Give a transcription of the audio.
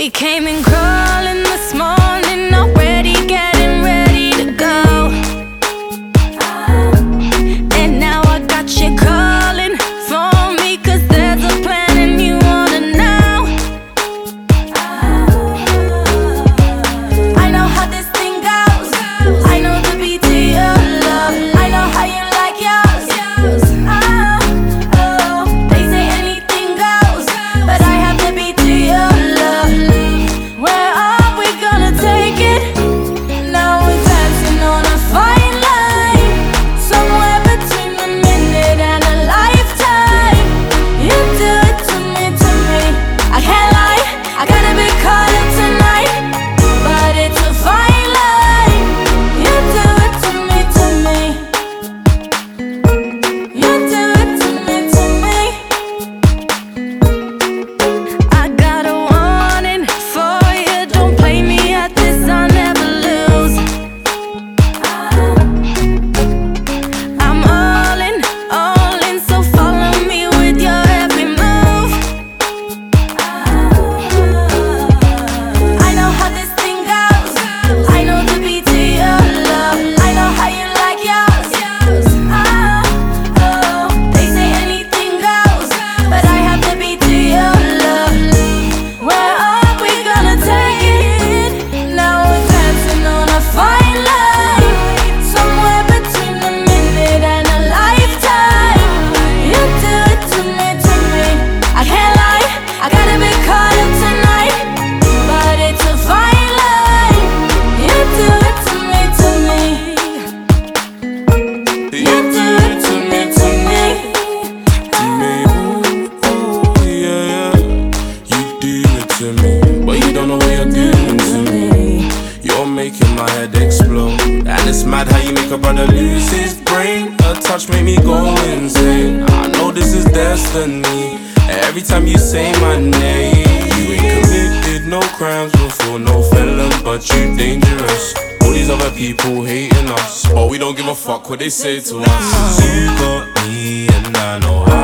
We came in crawling this morning, already getting ready to go. And now I got you calling for me, 'cause there's a plan and you wanna know. I know how this thing goes, I know the beat to your love, I know how you like yours. They say anything goes, but I have the beat to your love. Where are we gonna take it? Now we're dancing on a fine line, somewhere between a minute and a lifetime. You do it to me, I can't lie, I gotta be caught up tonight, but it's a fine line. You do it to me, you do it to me. I got a warning for you, don't play me at this, I'll never lose. I'm all in, so follow me with your every move. I know how this thing goes, I know the beat to your love, I know how you like yours. They say anything goes, but I have the beat to your love. Where are we gonna take it? Now we're dancing on a fine line, somewhere between a minute and a lifetime. You do it to me, I can't lie, I gotta be caught up tonight, but it's a fine line. You do it to me, you do it to me. Ooh, yeah. You do it to me, but you don't know what you're doing to me. You're making my head explode, and it's mad how you make a brother lose his brain. A touch make me go insane. I know this is destiny. Every time you say my name, you ain't committed no crimes before, no felon, but you dangerous. All these other people hating us, but we don't give a fuck what they say to us. 'Cause you got me, and I know how